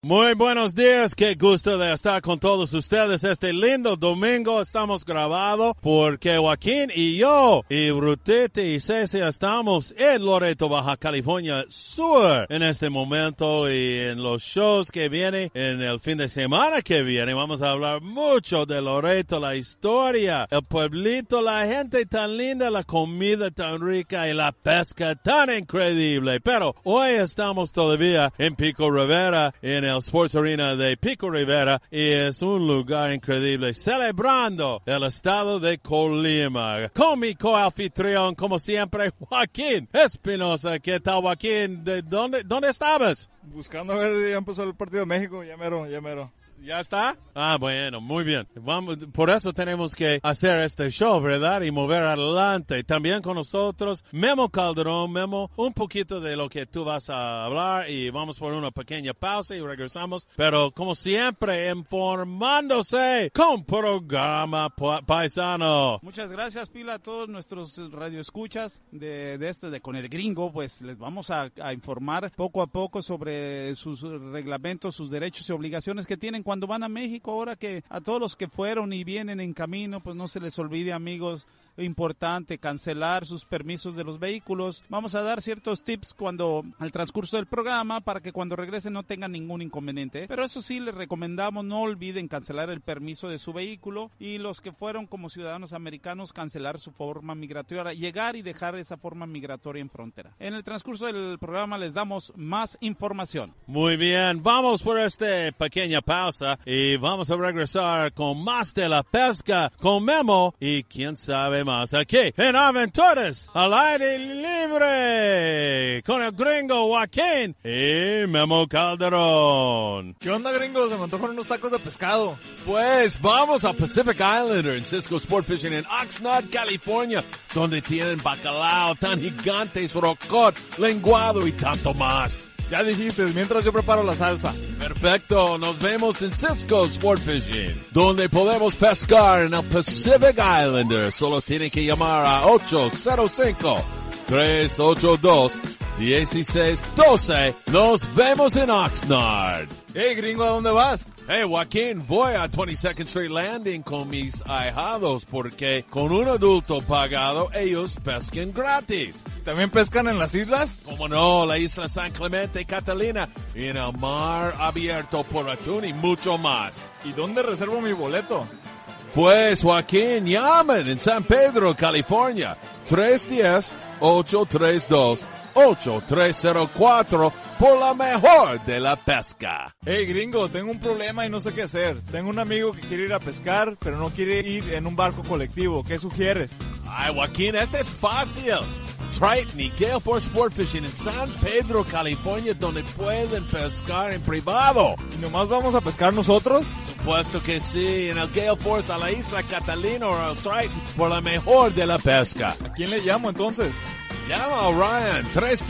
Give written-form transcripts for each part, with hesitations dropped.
Muy buenos días, qué gusto de estar con todos ustedes este lindo domingo. Estamos grabados porque Joaquín y yo y Rutete y Ceci estamos en Loreto, Baja California Sur en este momento, y en los shows que vienen en el fin de semana que viene vamos a hablar mucho de Loreto, la historia, el pueblito, la gente tan linda, la comida tan rica y la pesca tan increíble. Pero hoy estamos todavía en Pico Rivera, en el Sports Arena de Pico Rivera, y es un lugar increíble celebrando el estado de Colima. Con mi coanfitrión, como siempre, Joaquín Espinosa. ¿Qué tal, Joaquín? ¿Dónde estabas? Buscando a ver, ya empezó el partido de México, ya mero. ¿Ya está? Ah, bueno, muy bien. Vamos, por eso tenemos que hacer este show, ¿verdad? Y mover adelante. También con nosotros, Memo Calderón. Memo, un poquito de lo que tú vas a hablar y vamos por una pequeña pausa y regresamos. Pero, como siempre, informándose con programa paisano. Muchas gracias, Pila, a todos nuestros radioescuchas de Con el Gringo. Pues les vamos a informar poco a poco sobre sus reglamentos, sus derechos y obligaciones que tienen cuando van a México. Ahora que a todos los que fueron y vienen en camino, pues no se les olvide, amigos, importante cancelar sus permisos de los vehículos. Vamos a dar ciertos tips al transcurso del programa para que cuando regresen no tengan ningún inconveniente. Pero eso sí, les recomendamos no olviden cancelar el permiso de su vehículo, y los que fueron como ciudadanos americanos cancelar su forma migratoria, llegar y dejar esa forma migratoria en frontera. En el transcurso del programa les damos más información. Muy bien, vamos por esta pequeña pausa y vamos a regresar con más de la pesca con Memo y quién sabe más aquí en Aventuras al Aire Libre con el Gringo Joaquín y Memo Calderón. ¿Qué onda, Gringo? Se me antojan unos tacos de pescado. Pues vamos a Pacific Islander en Cisco Sport Fishing en Oxnard, California, donde tienen bacalao tan gigantes, rocot, lenguado y tanto más. Ya dijiste, mientras yo preparo la salsa. Perfecto, nos vemos en Cisco Sport Fishing, donde podemos pescar en el Pacific Islander. Solo tienen que llamar a 805-382-1612. Nos vemos en Oxnard. Hey, Gringo, ¿a dónde vas? Hey, Joaquín, voy a 22nd Street Landing con mis ahijados porque con un adulto pagado ellos pescan gratis. ¿También pescan en las islas? Como no, la isla San Clemente y Catalina, y en el mar abierto por atún y mucho más. ¿Y dónde reservo mi boleto? Pues, Joaquín, llamen en San Pedro, California, 310-832-8304 por la mejor de la pesca. Hey, Gringo, tengo un problema y no sé qué hacer. Tengo un amigo que quiere ir a pescar, pero no quiere ir en un barco colectivo. ¿Qué sugieres? Ay, Joaquín, este es fácil. Triton y Gale Force Sport Fishing en San Pedro, California, donde pueden pescar en privado. ¿Y nomás vamos a pescar nosotros? Supuesto que sí, en el Gale Force a la isla Catalina o al Triton por la mejor de la pesca. ¿A quién le llamo entonces? Llama a Ryan,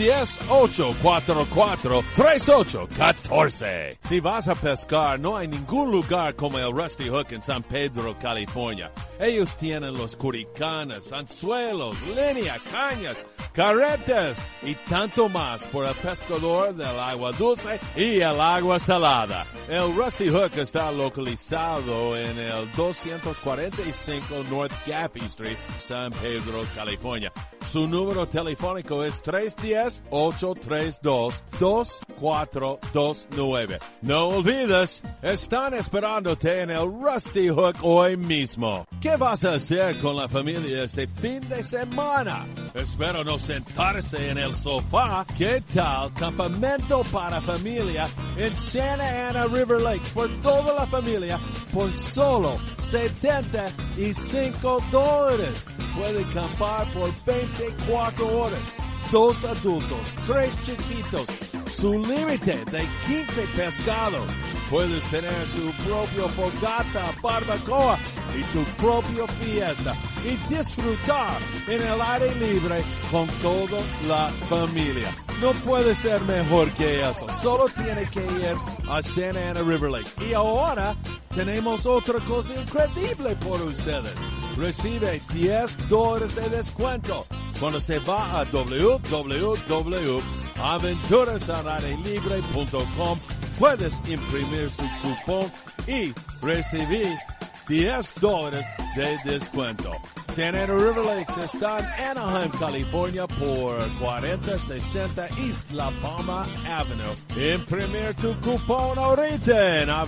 310-844-3814. Si vas a pescar, no hay ningún lugar como el Rusty Hook en San Pedro, California. Ellos tienen los curicanas, anzuelos, línea, cañas, carretas y tanto más por el pescador del agua dulce y el agua salada. El Rusty Hook está localizado en el 245 North Gaffey Street, San Pedro, California. Su número telefónico es 310-832-2429. No olvides, están esperándote en el Rusty Hook hoy mismo. ¿Qué vas a hacer con la familia este fin de semana? Espero no sentarse en el sofá. ¿Qué tal campamento para familia en Santa Ana River Lakes por toda la familia por solo $75? Puede acampar por 24 horas. 2 adultos, 3 chiquitos. Su límite de 15 pescados. Puedes tener su propio fogata, barbacoa y tu propia fiesta. Y disfrutar en el aire libre con toda la familia. No puede ser mejor que eso. Solo tiene que ir a Santa Ana River Lake. Y ahora tenemos otra cosa increíble por ustedes. Recibe $10 de descuento cuando se va a www.aventurasalaireLibre.com puedes imprimir su cupón y recibir $10 de descuento. Santa Ana River Lakes está en Anaheim, California por 4060 East La Palma Avenue. Imprimir tu cupón ahorita en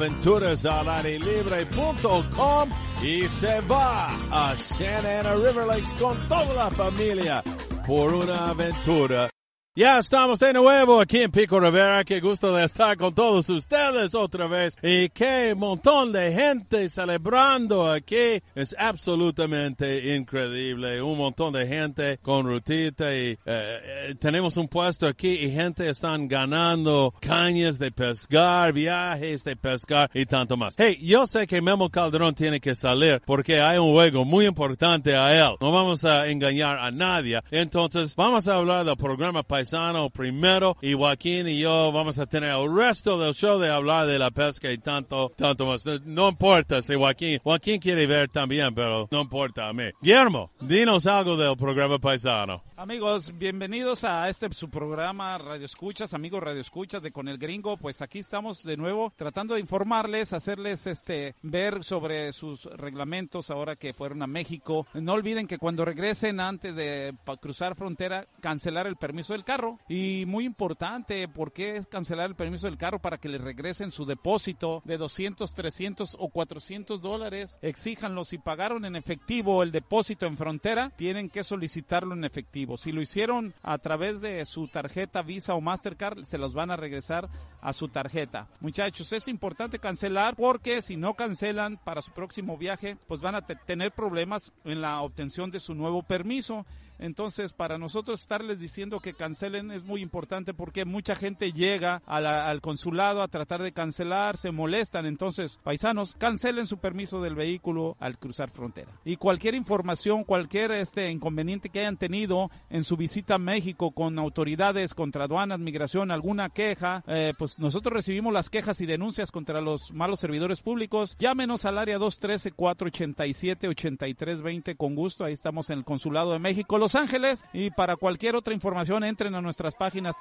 aventurasalairelibre.com y se va a Santa Ana River Lakes con toda la familia por una aventura. Ya estamos de nuevo aquí en Pico Rivera. Qué gusto de estar con todos ustedes otra vez. Y qué montón de gente celebrando aquí. Es absolutamente increíble. Un montón de gente con rutita y tenemos un puesto aquí y gente están ganando cañas de pescar, viajes de pescar y tanto más. Hey, yo sé que Memo Calderón tiene que salir porque hay un juego muy importante a él. No vamos a engañar a nadie. Entonces, vamos a hablar del programa Paisano primero y Joaquín y yo vamos a tener el resto del show de hablar de la pesca y tanto más. No importa si Joaquín quiere ver también, pero no importa a mí. Guillermo, dinos algo del programa Paisano. Amigos, bienvenidos a su programa Radio Escuchas, amigos Radio Escuchas de Con el Gringo. Pues aquí estamos de nuevo tratando de informarles, hacerles ver sobre sus reglamentos ahora que fueron a México. No olviden que cuando regresen, antes de cruzar frontera, cancelar el permiso del carro. Y muy importante, ¿por qué cancelar el permiso del carro? Para que les regresen su depósito de $200, $300 o $400. Exíjanlo. Si pagaron en efectivo el depósito en frontera, tienen que solicitarlo en efectivo. Si lo hicieron a través de su tarjeta Visa o Mastercard, se los van a regresar a su tarjeta. Muchachos, es importante cancelar porque si no cancelan para su próximo viaje, pues van a tener problemas en la obtención de su nuevo permiso. Entonces, para nosotros estarles diciendo que cancelen es muy importante porque mucha gente llega al consulado a tratar de cancelar, se molestan. Entonces, paisanos, cancelen su permiso del vehículo al cruzar frontera. Y cualquier información, cualquier inconveniente que hayan tenido en su visita a México con autoridades, contra aduanas, migración, alguna queja, pues nosotros recibimos las quejas y denuncias contra los malos servidores públicos. Llámenos al área 213-487-8320 con gusto. Ahí estamos en el Consulado de México, Los Ángeles, y para cualquier otra información entren a nuestras páginas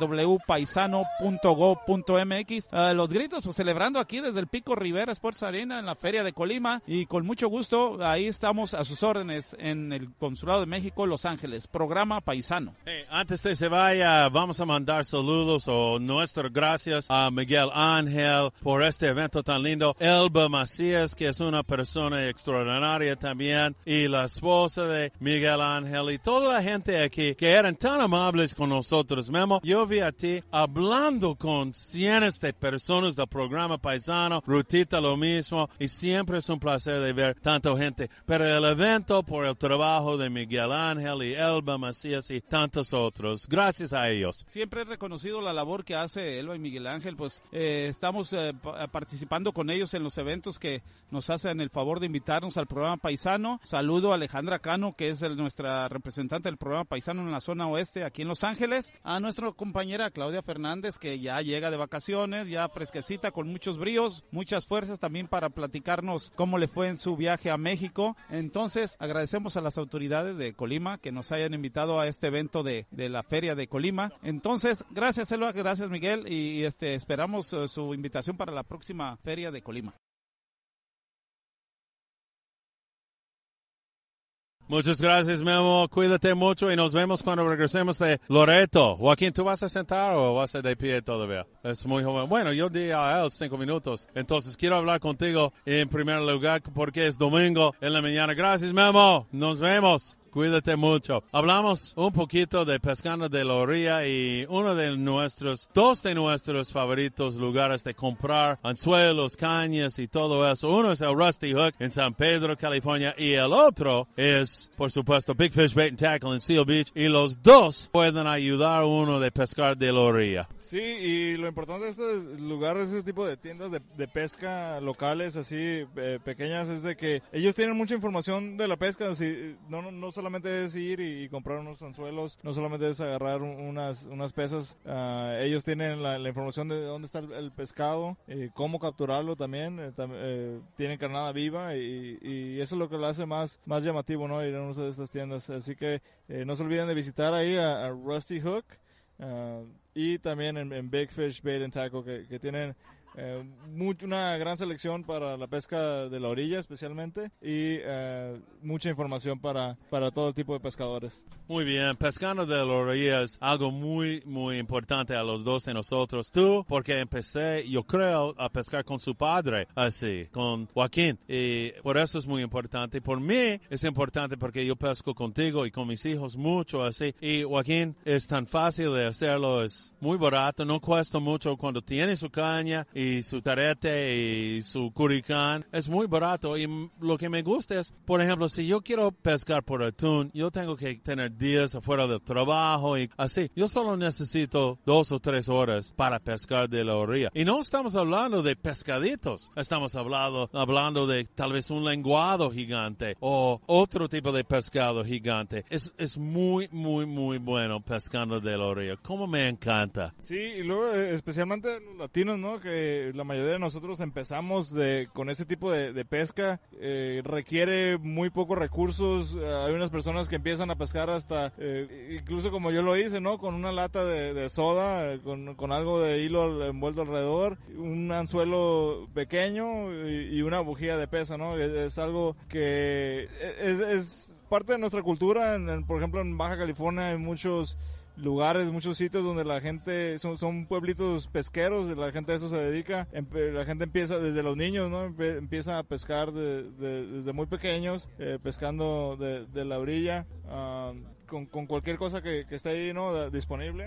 www.paisano.gov.mx. Los gritos, pues celebrando aquí desde el Pico Rivera Sports Arena en la Feria de Colima, y con mucho gusto ahí estamos a sus órdenes en el Consulado de México, Los Ángeles, programa Paisano. Hey, antes de se vaya, vamos a mandar saludos o nuestras gracias a Miguel Ángel por este evento tan lindo, Elba Macías, que es una persona extraordinaria también, y la esposa de Miguel Ángel y toda la gente aquí que eran tan amables con nosotros. Memo, yo vi a ti hablando con cientos de personas del programa Paisano, Rutita lo mismo, y siempre es un placer de ver tanta gente. Pero el evento, por el trabajo de Miguel Ángel y Elba Macías y tantos otros, gracias a ellos. Siempre he reconocido la labor que hace Elba y Miguel Ángel, pues estamos participando con ellos en los eventos que nos hacen el favor de invitarnos al programa Paisano. Saludo a Alejandra Cano, que es nuestra representante del programa Paisano en la zona oeste, aquí en Los Ángeles. A nuestra compañera Claudia Fernández, que ya llega de vacaciones, ya fresquecita, con muchos bríos, muchas fuerzas también para platicarnos cómo le fue en su viaje a México. Entonces, agradecemos a las autoridades de Colima que nos hayan invitado a este evento de la Feria de Colima. Entonces, gracias Elba, gracias Miguel, y esperamos su invitación para la próxima Feria de Colima. Muchas gracias, Memo. Cuídate mucho y nos vemos cuando regresemos de Loreto. Joaquín, ¿tú vas a sentar o vas a de pie todavía? Es muy joven. Bueno, yo di a él 5 minutos. Entonces, quiero hablar contigo en primer lugar porque es domingo en la mañana. Gracias, Memo. Nos vemos. Cuídate mucho. Hablamos un poquito de pescando de la orilla y dos de nuestros favoritos lugares de comprar anzuelos, cañas y todo eso. Uno es el Rusty Hook en San Pedro, California, y el otro es, por supuesto, Big Fish Bait and Tackle en Seal Beach, y los dos pueden ayudar a uno de pescar de la orilla. Sí, y lo importante de estos lugares, ese tipo de tiendas de pesca locales, así pequeñas, es de que ellos tienen mucha información de la pesca. Así, no solamente es ir y comprar unos anzuelos, no solamente es agarrar unas pesas. Ellos tienen la información de dónde está el pescado, cómo capturarlo también. Tienen carnada viva y eso es lo que lo hace más llamativo, ¿no? Ir a una de estas tiendas. Así que no se olviden de visitar ahí a Rusty Hook. y también en Big Fish Bait and Tackle, que tienen una gran selección para la pesca de la orilla especialmente, y mucha información para todo tipo de pescadores. Muy bien, pescando de la orilla es algo muy, muy importante a los dos de nosotros. Tú, porque empecé, yo creo, a pescar con su padre, así, con Joaquín, y por eso es muy importante. Por mí es importante porque yo pesco contigo y con mis hijos mucho, así, y Joaquín es tan fácil de hacerlo, es muy barato, no cuesta mucho cuando tiene su caña y su tarete y su curicán, es muy barato. Y lo que me gusta es, por ejemplo, si yo quiero pescar por atún, yo tengo que tener días afuera del trabajo y así. Yo solo necesito 2 o 3 horas para pescar de la orilla. Y no estamos hablando de pescaditos, estamos hablando de tal vez un lenguado gigante o otro tipo de pescado gigante. Es muy, muy, muy bueno pescando de la orilla. Como me encanta. Sí, y luego especialmente los latinos, ¿no? Que la mayoría de nosotros empezamos con ese tipo de pesca. Requiere muy pocos recursos. Hay unas personas que empiezan a pescar hasta, incluso como yo lo hice, ¿no? Con una lata de soda, con algo de hilo envuelto alrededor, un anzuelo pequeño y una bujía de pesa, ¿no? Es algo que es parte de nuestra cultura. Por ejemplo, en Baja California hay muchos lugares, muchos sitios donde la gente son pueblitos pesqueros, la gente a eso se dedica. La gente empieza desde los niños, ¿no? Empieza a pescar desde muy pequeños, pescando de la orilla, con cualquier cosa que esté ahí, ¿no? Disponible.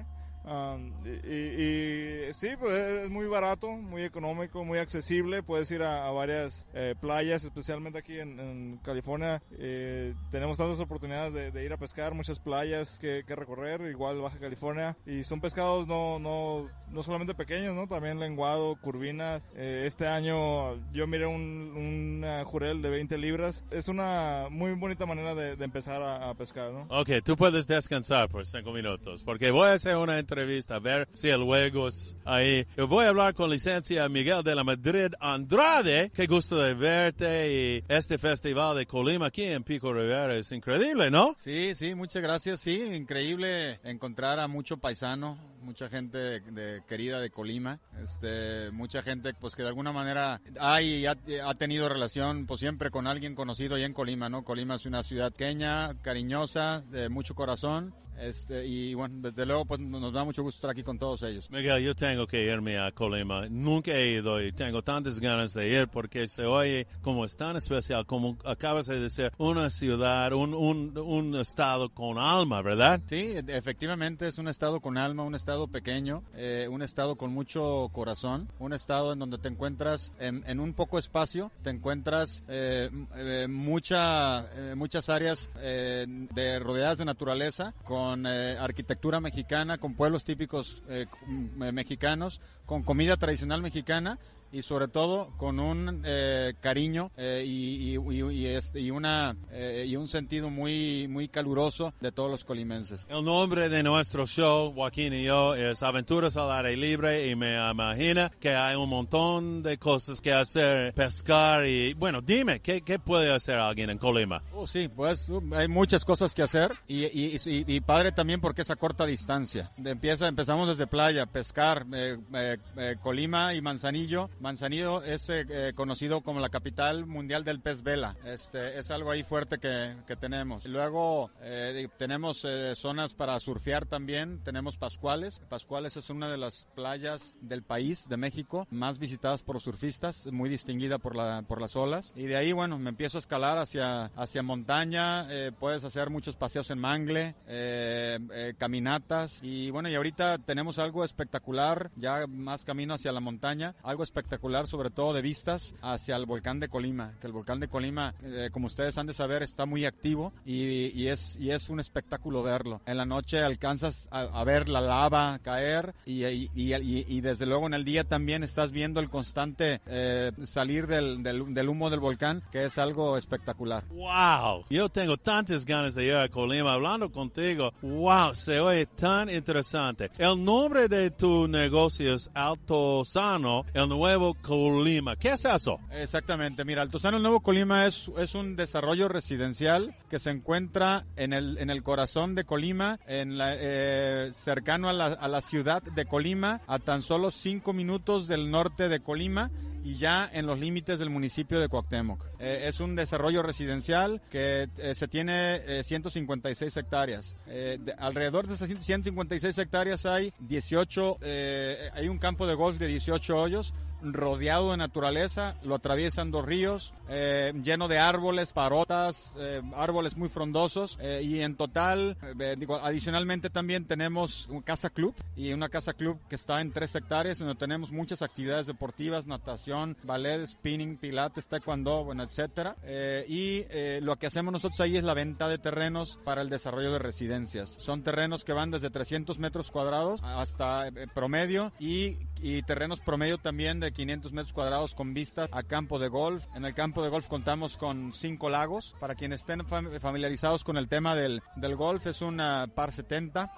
Y sí, pues es muy barato, muy económico, muy accesible. Puedes ir a varias playas, especialmente aquí en California. Tenemos tantas oportunidades de ir a pescar, muchas playas que recorrer, igual Baja California. Y son pescados no solamente pequeños, ¿no? También lenguado, curvinas. Este año yo miré un jurel de 20 libras. Es una muy bonita manera de empezar a pescar, ¿no? Ok, tú puedes descansar por 5 minutos, porque voy a hacer una entrevista, a ver si el juego es ahí. Yo voy a hablar con licencia Miguel de la Madrid Andrade. Qué gusto de verte, y este festival de Colima aquí en Pico Rivera es increíble, ¿no? Sí, muchas gracias. Sí, increíble encontrar a mucho paisano, mucha gente querida de Colima, mucha gente pues que de alguna manera ha tenido relación pues siempre con alguien conocido allá en Colima, ¿no? Colima es una ciudad pequeña, cariñosa, de mucho corazón, y bueno, desde luego pues nos da mucho gusto estar aquí con todos ellos. Miguel, yo tengo que irme a Colima. Nunca he ido y tengo tantas ganas de ir porque se oye como es tan especial, como acabas de decir, una ciudad, un estado con alma, ¿verdad? Sí, efectivamente es un estado con alma, un estado pequeño, un estado con mucho corazón, un estado en donde te encuentras en un poco espacio, te encuentras muchas áreas rodeadas de naturaleza, con arquitectura mexicana, con pueblos típicos mexicanos, con comida tradicional mexicana, y sobre todo con un cariño y un sentido muy muy caluroso de todos los colimenses. El nombre de nuestro show, Joaquín y yo, es Aventuras al Aire Libre, y me imagino que hay un montón de cosas que hacer, pescar, y bueno, dime, ¿qué puede hacer alguien en Colima? Sí, pues hay muchas cosas que hacer, y padre también porque es a corta distancia. Empezamos desde playa, pescar, Colima y Manzanillo. Manzanillo es conocido como la capital mundial del pez vela. Es algo ahí fuerte que tenemos. Luego tenemos zonas para surfear también. Tenemos Pascuales. Pascuales es una de las playas del país, de México, más visitadas por surfistas, muy distinguida por las olas. Y de ahí, bueno, me empiezo a escalar hacia montaña. Puedes hacer muchos paseos en mangle, caminatas. Y bueno, y ahorita tenemos algo espectacular, ya más camino hacia la montaña, algo espectacular sobre todo de vistas hacia el volcán de Colima, que el volcán de Colima, como ustedes han de saber, está muy activo y es un espectáculo verlo. En la noche alcanzas a ver la lava caer y desde luego en el día también estás viendo el constante salir del humo del volcán, que es algo espectacular. ¡Wow! Yo tengo tantas ganas de ir a Colima hablando contigo. ¡Wow! Se oye tan interesante. El nombre de tu negocio es Altozano, el nuevo Nuevo Colima. ¿Qué es eso? Exactamente. Mira, Altozano, el Nuevo Colima es un desarrollo residencial que se encuentra en el corazón de Colima, cercano a la ciudad de Colima, a tan solo 5 minutos del norte de Colima y ya en los límites del municipio de Cuauhtémoc. Es un desarrollo residencial que se tiene 156 hectáreas. Alrededor de esas 156 hectáreas hay hay un campo de golf de 18 hoyos, rodeado de naturaleza, lo atraviesan 2 ríos, lleno de árboles, parotas, árboles muy frondosos, y en total, adicionalmente también tenemos un casa club, y una casa club que está en 3 hectáreas, donde tenemos muchas actividades deportivas, natación, ballet, spinning, pilates, taekwondo, bueno, etcétera, y lo que hacemos nosotros ahí es la venta de terrenos para el desarrollo de residencias. Son terrenos que van desde 300 metros cuadrados hasta promedio, y terrenos promedio también de 500 metros cuadrados con vista a campo de golf. En el campo de golf contamos con 5 lagos. Para quienes estén familiarizados con el tema del golf, es una par 70,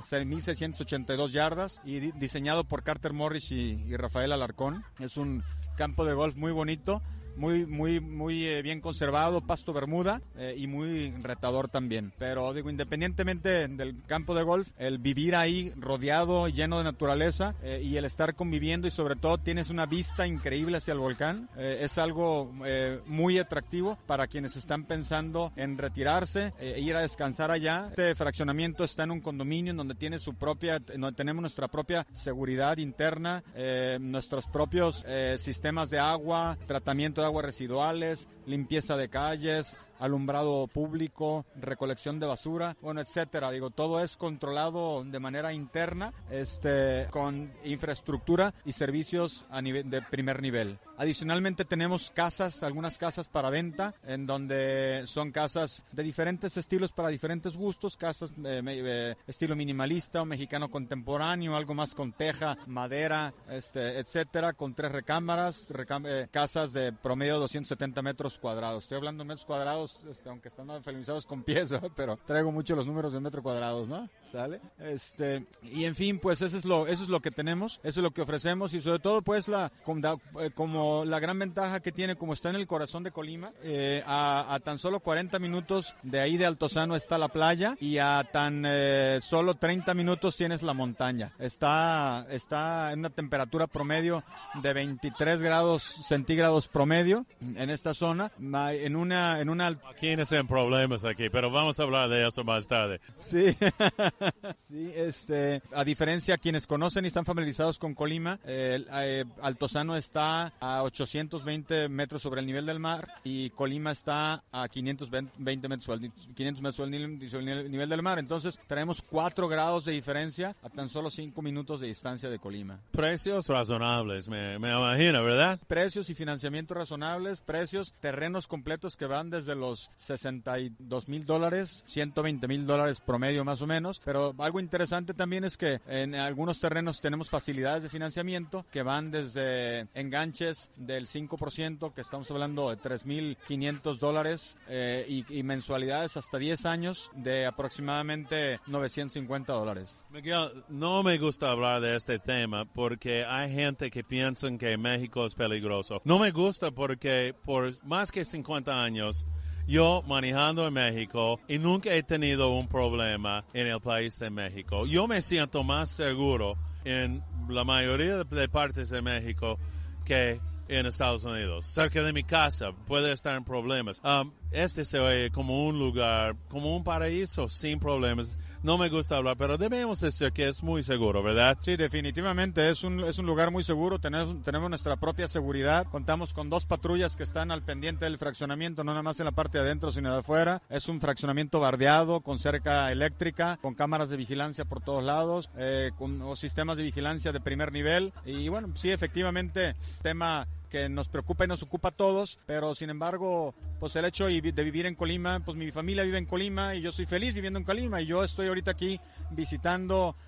1.682 yardas, y diseñado por Carter Morris y Rafael Alarcón. Es un campo de golf muy bonito, muy bien conservado, pasto bermuda, y muy retador también. Pero independientemente del campo de golf, el vivir ahí rodeado, lleno de naturaleza, y el estar conviviendo, y sobre todo tienes una vista increíble hacia el volcán, es algo muy atractivo para quienes están pensando en retirarse e ir a descansar allá. Este fraccionamiento está en un condominio en donde donde tenemos nuestra propia seguridad interna, nuestros propios sistemas de agua, tratamiento de aguas residuales, limpieza de calles, alumbrado público, recolección de basura, bueno, etcétera. Todo es controlado de manera interna, con infraestructura y servicios de primer nivel. Adicionalmente tenemos algunas casas para venta, en donde son casas de diferentes estilos para diferentes gustos, casas estilo minimalista o mexicano contemporáneo, algo más con teja, madera, etcétera, con 3 recámaras, casas de promedio de 270 metros cuadrados. Estoy hablando de metros cuadrados, aunque están familiarizados con pies, ¿verdad? Pero traigo mucho los números de metros cuadrados, ¿no? ¿Sale? Y en fin, pues eso es lo que tenemos, eso es lo que ofrecemos, y sobre todo pues como la gran ventaja que tiene, como está en el corazón de Colima, a tan solo 40 minutos de ahí de Altozano está la playa, y a tan solo 30 minutos tienes la montaña. Está en una temperatura promedio de 23 grados centígrados promedio en esta zona, en una Aquí no en problemas aquí, pero vamos a hablar de eso más tarde. Sí, sí, a diferencia, quienes conocen y están familiarizados con Colima, Altozano está a 820 metros sobre el nivel del mar, y Colima está a 520 metros sobre el nivel del mar. Entonces traemos 4 grados de diferencia a tan solo 5 minutos de distancia de Colima. Precios razonables, me imagino, ¿verdad? Precios y financiamientos razonables, terrenos completos que van desde los $62,000, $120,000 promedio más o menos. Pero algo interesante también es que en algunos terrenos tenemos facilidades de financiamiento que van desde enganches del 5%, que estamos hablando de $3,500, y mensualidades hasta 10 años de aproximadamente $950. Miguel, no me gusta hablar de este tema porque hay gente que piensa que México es peligroso. No me gusta porque por más que 50 años yo manejando en México y nunca he tenido un problema en el país de México. Yo me siento más seguro en la mayoría de partes de México que en Estados Unidos. Cerca de mi casa puede estar en problemas. Se oye como un lugar, como un paraíso sin problemas. No me gusta hablar, pero debemos decir que es muy seguro, ¿verdad? Sí, definitivamente es un lugar muy seguro. Tenemos nuestra propia seguridad. Contamos con 2 patrullas que están al pendiente del fraccionamiento, no nada más en la parte de adentro, sino de afuera. Es un fraccionamiento bardeado, con cerca eléctrica, con cámaras de vigilancia por todos lados, con sistemas de vigilancia de primer nivel. Y bueno, sí, efectivamente, tema que nos preocupa y nos ocupa a todos, pero sin embargo, pues el hecho de vivir en Colima, pues mi familia vive en Colima y yo soy feliz viviendo en Colima, y yo estoy ahorita aquí visitando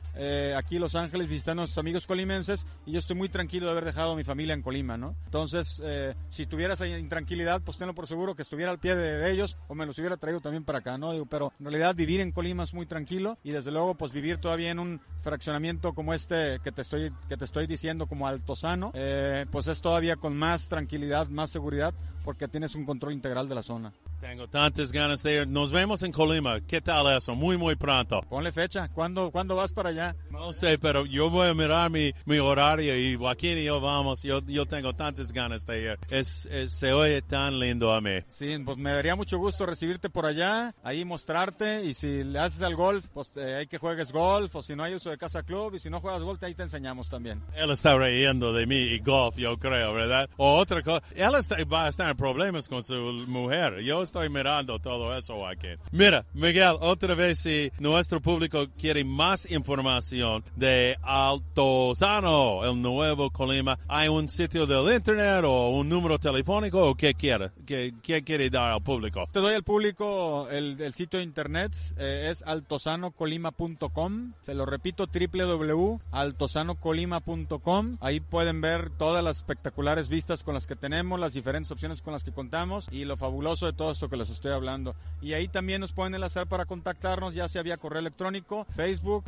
aquí en Los Ángeles visitando a nuestros amigos colimenses, y yo estoy muy tranquilo de haber dejado a mi familia en Colima, ¿no? Entonces, si tuviera esa intranquilidad, pues tenlo por seguro que estuviera al pie de ellos, o me los hubiera traído también para acá, ¿no? Digo, pero en realidad vivir en Colima es muy tranquilo, y desde luego pues vivir todavía en un fraccionamiento como este que te estoy diciendo, como Altozano, pues es todavía con más tranquilidad, más seguridad, porque tienes un control integral de la zona. Tengo tantas ganas de ir. Nos vemos en Colima. ¿Qué tal eso? Muy, muy pronto. Ponle fecha. ¿Cuándo vas para allá? No sé, pero yo voy a mirar mi horario y Joaquín y yo vamos. Yo tengo tantas ganas de ir. Se oye tan lindo a mí. Sí, pues me daría mucho gusto recibirte por allá, ahí mostrarte, y si le haces al golf, pues hay que juegues golf, o si no hay uso de casa club, y si no juegas golf, ahí te enseñamos también. Él está riendo de mí y golf, yo creo, ¿verdad? O otra cosa, él va a estar en problemas con su mujer. Yo estoy mirando todo eso, Joaquín. Mira, Miguel, otra vez, si nuestro público quiere más información de Altozano, el nuevo Colima, ¿hay un sitio del internet o un número telefónico o qué quiere? ¿Qué quiere dar al público? Te doy al público el sitio de internet, es altozanocolima.com. Se lo repito, www.altozanocolima.com. Ahí pueden ver todas las espectaculares vistas con las que tenemos, las diferentes opciones con las que contamos y lo fabuloso de todo esto que les estoy hablando. Y ahí también nos pueden enlazar para contactarnos, ya sea vía correo electrónico, Facebook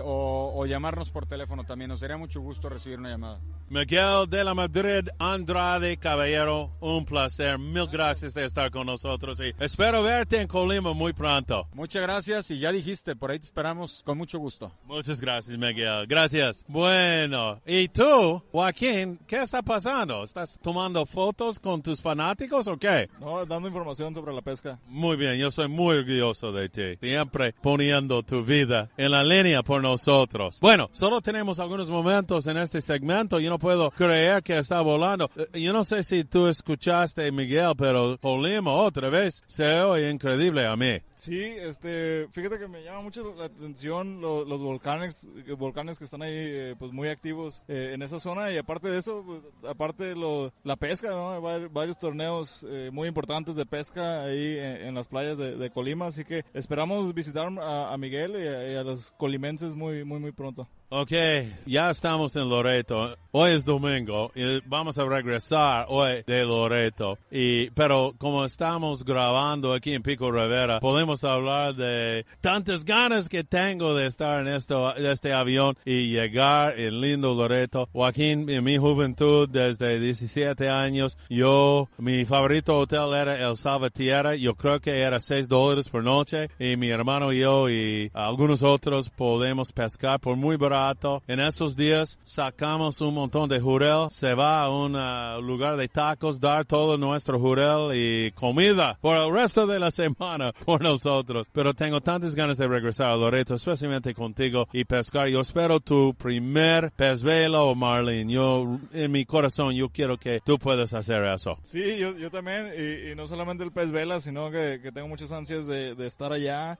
o llamarnos por teléfono también. Nos daría mucho gusto recibir una llamada. Miguel de la Madrid Andrade Caballero, un placer. Mil gracias de estar con nosotros y espero verte en Colima muy pronto. Muchas gracias, y ya dijiste, por ahí te esperamos con mucho gusto. Muchas gracias, Miguel. Gracias. Bueno, ¿y tú, Joaquín, qué está pasando? ¿Estás tomando fotos con tus fanáticos o qué? No, dando información sobre la pesca. Muy bien, yo soy muy orgulloso de ti. Siempre poniendo tu vida en la línea por nosotros. Bueno, solo tenemos algunos momentos en este segmento. Yo no puedo creer que está volando. Yo no sé si tú escuchaste, Miguel, pero Colima otra vez se oye increíble a mí. Sí, fíjate que me llama mucho la atención los volcanes que están ahí pues muy activos en esa zona, y aparte de eso, pues, aparte de la pesca, ¿no? Hay varios torneos muy importantes de pesca ahí en las playas de Colima, así que esperamos visitar a Miguel y a los colimenses muy, muy, muy pronto. Ok, ya estamos en Loreto. Hoy es domingo y vamos a regresar hoy de Loreto. Pero como estamos grabando aquí en Pico Rivera, podemos hablar de tantas ganas que tengo de estar en este avión y llegar en lindo Loreto. Joaquín, en mi juventud, desde 17 años, mi favorito hotel era el Salvatierra. Yo creo que era $6 por noche. Y mi hermano y yo y algunos otros podemos pescar por muy barato. En esos días sacamos un montón de jurel, se va a un lugar de tacos, dar todo nuestro jurel y comida por el resto de la semana por nosotros. Pero tengo tantas ganas de regresar a Loreto, especialmente contigo, y pescar. Yo espero tu primer pez vela o marlin. En mi corazón, yo quiero que tú puedas hacer eso. Sí, yo también, y no solamente el pez vela, sino que tengo muchas ansias de estar allá,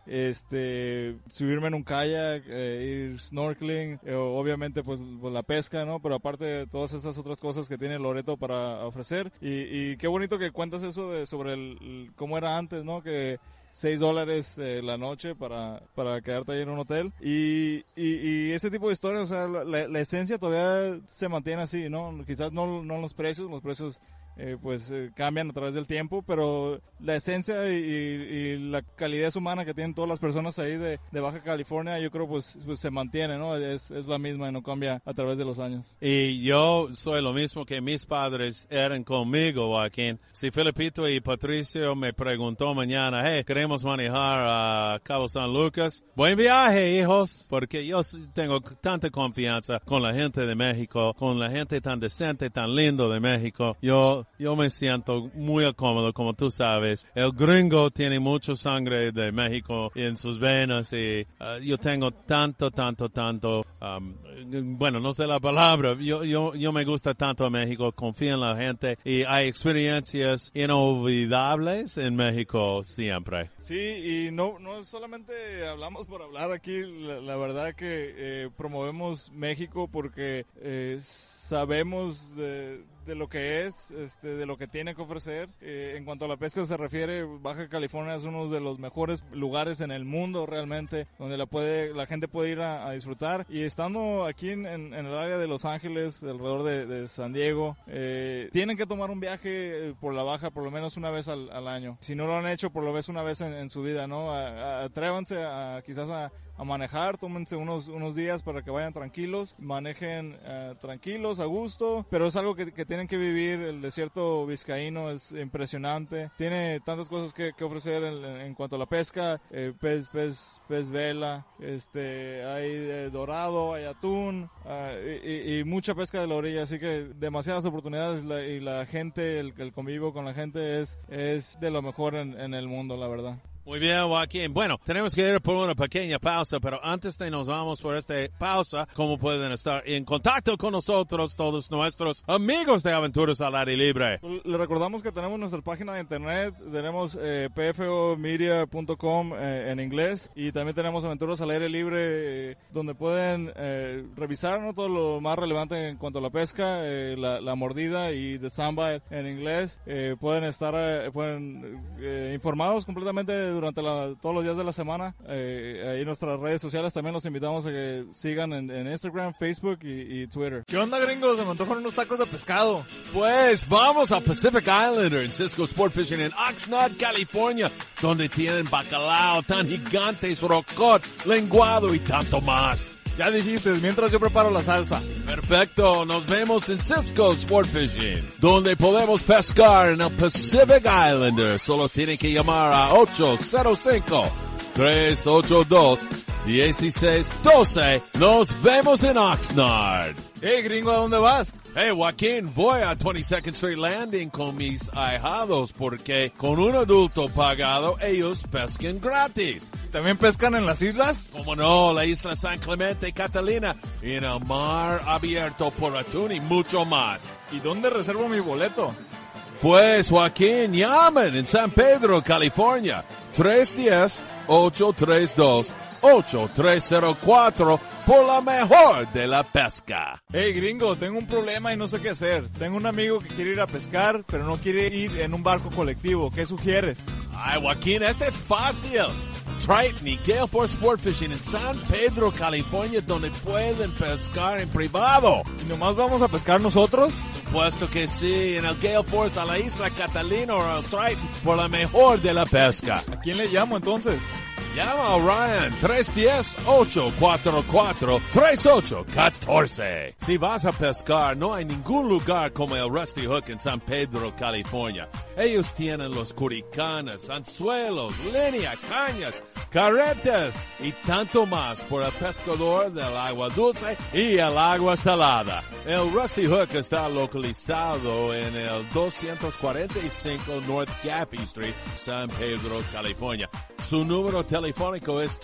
subirme en un kayak, ir snorkeling, obviamente pues la pesca, ¿no? Pero aparte de todas estas otras cosas que tiene Loreto para ofrecer, y qué bonito que cuentas eso sobre cómo era antes, ¿no? Que $6 la noche para quedarte ahí en un hotel, y ese tipo de historias, o sea, la esencia todavía se mantiene así, ¿no? Quizás no los precios cambian a través del tiempo, pero la esencia y la calidez humana que tienen todas las personas ahí de Baja California, yo creo pues se mantiene, ¿no? Es la misma y no cambia a través de los años. Y yo soy lo mismo que mis padres eran conmigo, Joaquín. Si Felipito y Patricio me preguntó mañana, hey, queremos manejar a Cabo San Lucas, buen viaje, hijos, porque yo tengo tanta confianza con la gente de México, con la gente tan decente, tan lindo de México. Yo me siento muy cómodo, como tú sabes. El gringo tiene mucha sangre de México en sus venas, y yo tengo tanto, bueno, no sé la palabra. Yo me gusta tanto a México, confío en la gente, y hay experiencias inolvidables en México siempre. Sí, y no solamente hablamos por hablar aquí, la verdad que promovemos México porque sabemos de lo que es, de lo que tiene que ofrecer. En cuanto a la pesca se refiere, Baja California es uno de los mejores lugares en el mundo realmente, donde la gente puede ir a disfrutar. Y estando aquí en el área de Los Ángeles, alrededor de San Diego, tienen que tomar un viaje por la Baja por lo menos una vez al año. Si no lo han hecho, por lo menos una vez en su vida, ¿no? Atrévanse quizás a manejar, tómense unos días para que vayan tranquilos, manejen tranquilos, a gusto, pero es algo que tienen que vivir. El desierto vizcaíno es impresionante, tiene tantas cosas que ofrecer en cuanto a la pesca, pez vela, hay dorado, hay atún, y mucha pesca de la orilla, así que demasiadas oportunidades, y la gente, el convivio con la gente es de lo mejor en el mundo, la verdad. Muy bien, Joaquín. Bueno, tenemos que ir por una pequeña pausa, pero antes de nos vamos por esta pausa, ¿cómo pueden estar en contacto con nosotros todos nuestros amigos de Aventuras al Aire Libre? Les recordamos que tenemos nuestra página de internet, tenemos pfomedia.com en inglés, y también tenemos Aventuras al Aire Libre, donde pueden revisar, ¿no?, todo lo más relevante en cuanto a la pesca, la mordida y The Soundbite en inglés. Pueden estar informados completamente durante todos los días de la semana. Ahí en nuestras redes sociales también los invitamos a que sigan en Instagram, Facebook y Twitter. ¿Qué onda, gringos? Se me antojan unos tacos de pescado. Pues vamos a Pacific Islander en Cisco Sport Fishing en Oxnard, California, donde tienen bacalao tan gigantes, rocot, lenguado y tanto más. Ya dijiste, mientras yo preparo la salsa. Perfecto, nos vemos en Cisco Sport Fishing, donde podemos pescar en el Pacific Islander. Solo tienen que llamar a 805-382-1612. Nos vemos en Oxnard. Hey, gringo, ¿a dónde vas? Hey, Joaquín, voy a 22nd Street Landing con mis ahijados porque con un adulto pagado ellos pescan gratis. ¿También pescan en las islas? Como no, la isla San Clemente y Catalina, y en el mar abierto por atún y mucho más. ¿Y dónde reservo mi boleto? Pues, Joaquín, llamen en San Pedro, California, 310-832-8304 por la mejor de la pesca. Hey, gringo, tengo un problema y no sé qué hacer. Tengo un amigo que quiere ir a pescar, pero no quiere ir en un barco colectivo. ¿Qué sugieres? Ay, Joaquín, este es fácil. Triton y Gale Force Sport Fishing en San Pedro, California, donde pueden pescar en privado. ¿Y nomás vamos a pescar nosotros? Supuesto que sí, en el Gale Force a la isla Catalina o al Triton por la mejor de la pesca. ¿A quién le llamo entonces? Llama a Ryan, 310-844-3814. Si vas a pescar, no hay ningún lugar como el Rusty Hook en San Pedro, California. Ellos tienen los curicanas, anzuelos, línea, cañas, carretas y tanto más por el pescador del agua dulce y el agua salada. El Rusty Hook está localizado en el 245 North Gaffey Street, San Pedro, California. Su número telefónico es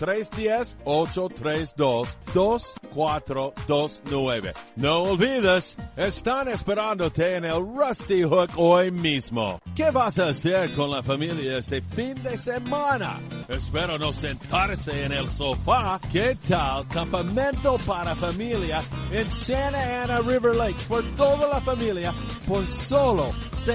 310-832-2429. No olvides, están esperándote en el Rusty Hook hoy mismo. ¿Qué vas a hacer con la familia este fin de semana? Espero no sentarse en el sofá. ¿Qué tal campamento para familia en Santa Ana River Lakes por toda la familia por solo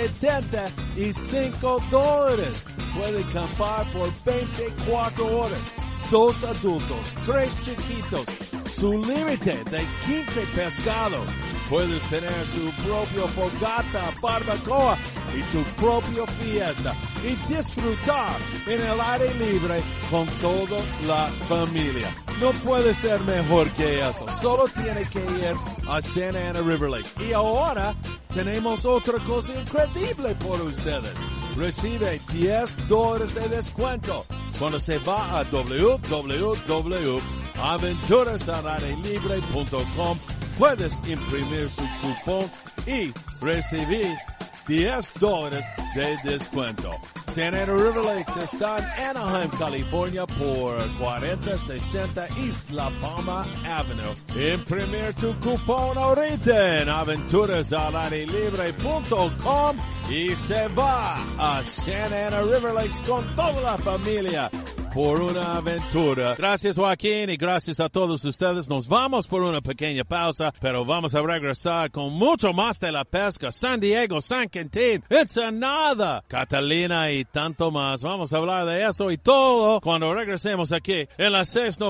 $75? Puede acampar por 24 horas. 2 adultos, 3 chiquitos. Su límite de 15 pescados. Puedes tener su propio fogata, barbacoa y tu propia fiesta. Y disfrutar en el aire libre con toda la familia. No puede ser mejor que eso. Solo tiene que ir a Santa Ana River Lake. Y ahora tenemos otra cosa increíble por ustedes. Recibe $10 de descuento cuando se va a www.aventurasalairelibre.com. Puedes imprimir su cupón y recibir $10 de descuento. Santa Ana River Lakes está en Anaheim, California por 4060 East La Palma Avenue. Imprimir tu cupón ahorita en aventurasalairelibre.com y se va a Santa Ana River Lakes con toda la familia. por una aventura. Gracias, Joaquín, y gracias a todos ustedes. Nos vamos por una pequeña pausa, pero vamos a regresar con mucho más de la pesca. San Diego, San Quintín, Ensenada, Catalina y tanto más. Vamos a hablar de eso y todo cuando regresemos aquí en las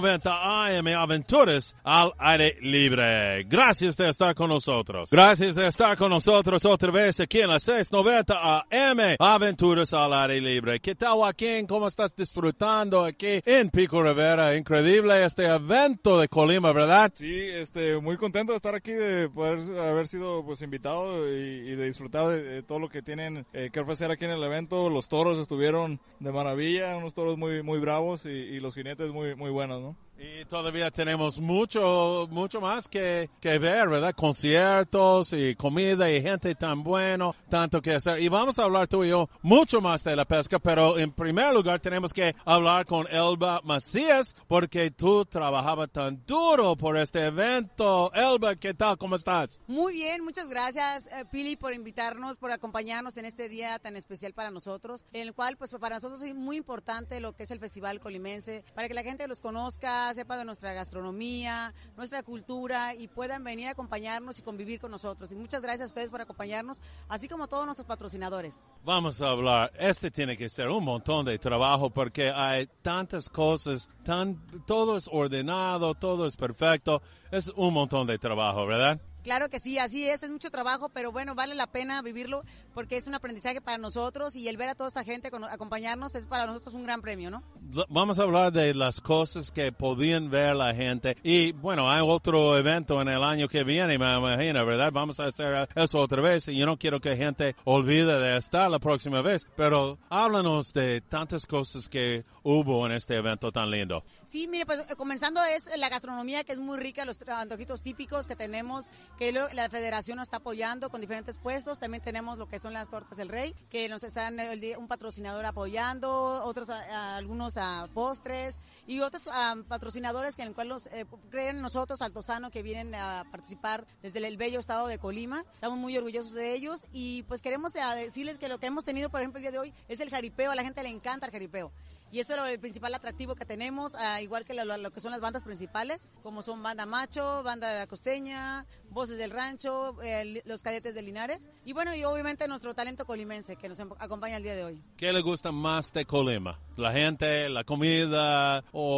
690 AM Aventuras al Aire Libre. Gracias de estar con nosotros. Gracias de estar con nosotros otra vez aquí en las 690 AM Aventuras al Aire Libre. ¿Qué tal, Joaquín? ¿Cómo estás disfrutando aquí en Pico Rivera? Increíble este evento de Colima, ¿verdad? Sí, muy contento de estar aquí, de poder haber sido pues invitado y de disfrutar de todo lo que tienen que ofrecer aquí en el evento. Los toros estuvieron de maravilla, unos toros muy, muy bravos y los jinetes muy, muy buenos, ¿no? Y todavía tenemos mucho más que ver, ¿verdad? Conciertos y comida y gente tan bueno, tanto que hacer. Y vamos a hablar tú y yo mucho más de la pesca, pero en primer lugar tenemos que hablar con Elba Macías, porque tú trabajabas tan duro por este evento. Elba, ¿qué tal? ¿Cómo estás? Muy bien, muchas gracias, Pili, por invitarnos, por acompañarnos en este día tan especial para nosotros, en el cual, pues, para nosotros es muy importante lo que es el Festival Colimense, para que la gente los conozca, sepa de nuestra gastronomía, nuestra cultura y puedan venir a acompañarnos y convivir con nosotros. Y muchas gracias a ustedes por acompañarnos, así como a todos nuestros patrocinadores. Vamos a hablar, tiene que ser un montón de trabajo porque hay tantas cosas, todo es ordenado, todo es perfecto, es un montón de trabajo, ¿verdad? Claro que sí, así es mucho trabajo, pero bueno, vale la pena vivirlo porque es un aprendizaje para nosotros y el ver a toda esta gente acompañarnos es para nosotros un gran premio, ¿no? Vamos a hablar de las cosas que podían ver la gente y bueno, hay otro evento en el año que viene, me imagino, ¿verdad? Vamos a hacer eso otra vez y yo no quiero que gente olvide de estar la próxima vez, pero háblanos de tantas cosas que hubo en este evento tan lindo. Sí, mire, pues comenzando es la gastronomía que es muy rica, los antojitos típicos que tenemos, que la federación nos está apoyando con diferentes puestos. También tenemos lo que son las tortas del rey, que nos están un patrocinador apoyando, otros algunos postres y otros patrocinadores que en el cual los creen nosotros, Altozano, que vienen a participar desde el bello estado de Colima. Estamos muy orgullosos de ellos y pues queremos decirles que lo que hemos tenido, por ejemplo, el día de hoy es el jaripeo. A la gente le encanta el jaripeo. Y eso es el principal atractivo que tenemos, igual que lo que son las bandas principales, como son Banda Macho, Banda de la Costeña, Voces del Rancho, los Cadetes de Linares. Y bueno, y obviamente nuestro talento colimense que nos acompaña el día de hoy. ¿Qué le gusta más de Colima? ¿La gente, la comida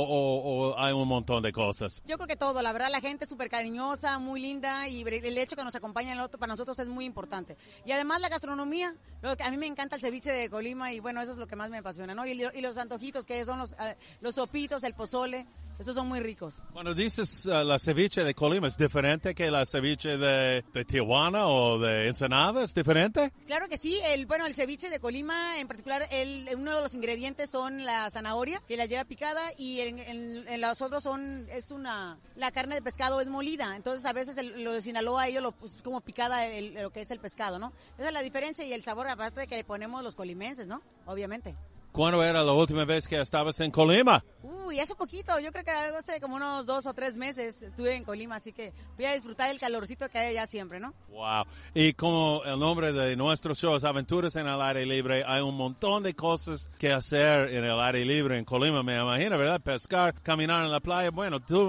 o hay un montón de cosas? Yo creo que todo, la verdad, la gente es súper cariñosa, muy linda y el hecho que nos acompaña para nosotros es muy importante. Y además la gastronomía, a mí me encanta el ceviche de Colima y bueno, eso es lo que más me apasiona, ¿no? Y los antojitos que son los sopitos, el pozole, esos son muy ricos. Cuando dices la ceviche de Colima, ¿es diferente que la ceviche de Tijuana o de Ensenada? ¿Es diferente? Claro que sí. El ceviche de Colima, en particular, uno de los ingredientes son la zanahoria, que la lleva picada, y en los otros la carne de pescado es molida. Entonces, a veces lo de Sinaloa, ellos es como picada lo que es el pescado, ¿no? Esa es la diferencia y el sabor, aparte de que le ponemos los colimenses, ¿no? Obviamente. ¿Cuándo era la última vez que estabas en Colima? Hace poquito, yo creo que hace como unos 2 o 3 meses estuve en Colima, así que voy a disfrutar el calorcito que hay allá siempre, ¿no? Wow. Y como el nombre de nuestro show es Aventuras en el Aire Libre, hay un montón de cosas que hacer en el aire libre en Colima, me imagino, ¿verdad? Pescar, caminar en la playa. Bueno, tú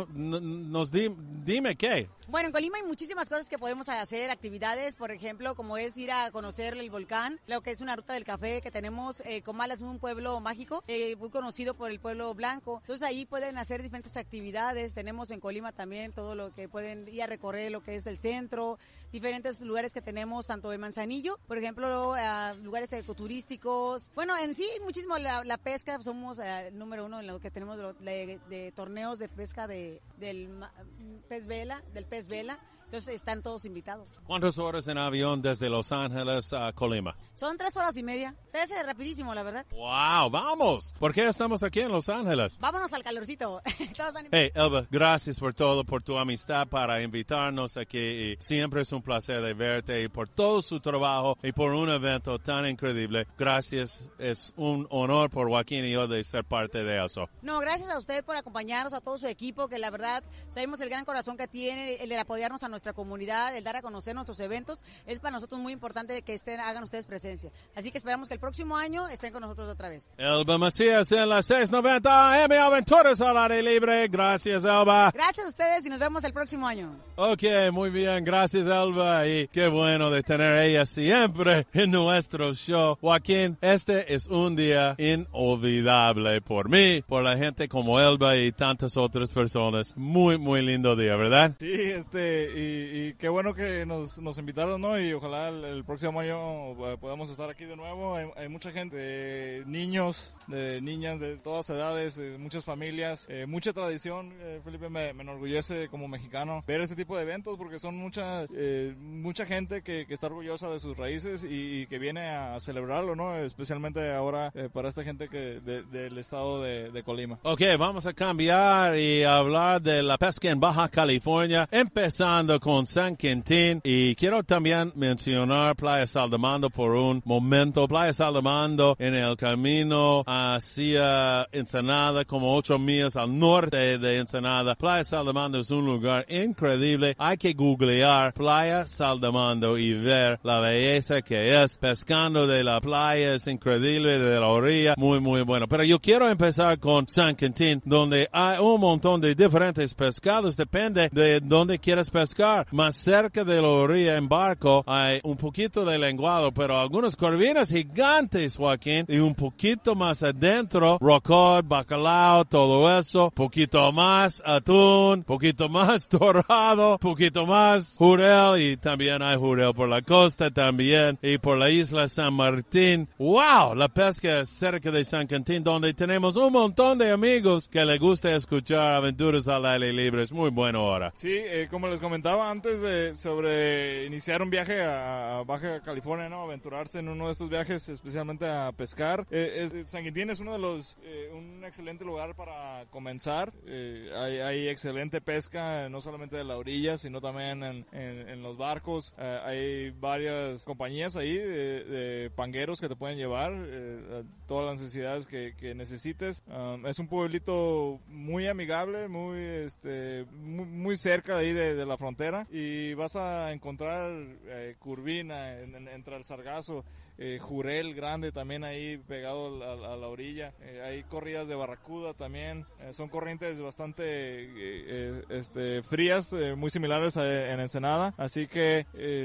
dime qué. Bueno, en Colima hay muchísimas cosas que podemos hacer, actividades, por ejemplo, como es ir a conocer el volcán, lo que es una ruta del café que tenemos. Comala es un pueblo mágico, muy conocido por el pueblo blanco. Entonces ahí pueden hacer diferentes actividades. Tenemos en Colima también todo lo que pueden ir a recorrer, lo que es el centro, diferentes lugares que tenemos, tanto de Manzanillo, por ejemplo, lugares ecoturísticos. Bueno, en sí, muchísimo la pesca, somos número 1 en lo que tenemos de torneos de pesca del pez vela. Entonces están todos invitados. ¿Cuántas horas en avión desde Los Ángeles a Colima? Son 3 horas y media. Se hace rapidísimo, la verdad. ¡Wow! ¡Vamos! ¿Por qué estamos aquí en Los Ángeles? Vámonos al calorcito. Hey, Elba, gracias por todo, por tu amistad, para invitarnos aquí. Y siempre es un placer de verte y por todo su trabajo y por un evento tan increíble. Gracias. Es un honor por Joaquín y yo de ser parte de eso. No, gracias a usted por acompañarnos, a todo su equipo, que la verdad sabemos el gran corazón que tiene, el de apoyarnos a nuestra comunidad, el dar a conocer nuestros eventos, es para nosotros muy importante que hagan ustedes presencia. Así que esperamos que el próximo año estén con nosotros otra vez. Elba Macías en la 690 AM Aventuras al aire libre. Gracias, Elba. Gracias a ustedes y nos vemos el próximo año. Ok, muy bien. Gracias, Elba. Y qué bueno de tener a ella siempre en nuestro show. Joaquín, este es un día inolvidable por mí, por la gente como Elba y tantas otras personas. Muy, muy lindo día, ¿verdad? Sí, y qué bueno que nos invitaron, ¿no? Y ojalá el próximo año podamos estar aquí de nuevo. Hay mucha gente, niños, niñas de todas edades, muchas familias, mucha tradición. Felipe, me enorgullece como mexicano ver este tipo de eventos porque son mucha gente que está orgullosa de sus raíces y que viene a celebrarlo, ¿no? Especialmente ahora para esta gente del estado de Colima. Ok, vamos a cambiar y hablar de la pesca en Baja California, empezando con San Quintín. Y quiero también mencionar Playa Saldamando por un momento. Playa Saldamando en el camino hacia Ensenada, como 8 millas al norte de Ensenada. Playa Saldamando es un lugar increíble. Hay que googlear Playa Saldamando y ver la belleza que es. Pescando de la playa es increíble, de la orilla, muy, muy bueno. Pero yo quiero empezar con San Quintín, donde hay un montón de diferentes pescados. Depende de dónde quieras pescar. Más cerca de la orilla en barco hay un poquito de lenguado, pero algunas corvinas gigantes, Joaquín, y un poquito más adentro, rocod, bacalao, todo eso, poquito más atún, poquito más dorado, poquito más jurel, y también hay jurel por la costa también, y por la isla San Martín. ¡Wow! La pesca cerca de San Quintín, donde tenemos un montón de amigos que les gusta escuchar Aventuras al aire libre. Es muy bueno ahora. Sí, como les comentaba antes sobre iniciar un viaje a Baja California, ¿no? Aventurarse en uno de estos viajes, especialmente a pescar. San Quintín es uno de un excelente lugar para comenzar. Hay excelente pesca, no solamente de la orilla, sino también en los barcos. Hay varias compañías ahí de pangueros que te pueden llevar todas las necesidades que necesites. Es un pueblito muy amigable, muy cerca de ahí de la frontera, y vas a encontrar curvina entre el sargazo, jurel grande también ahí pegado a la orilla. Hay corridas de barracuda también. Son corrientes bastante frías, muy similares en Ensenada. Así que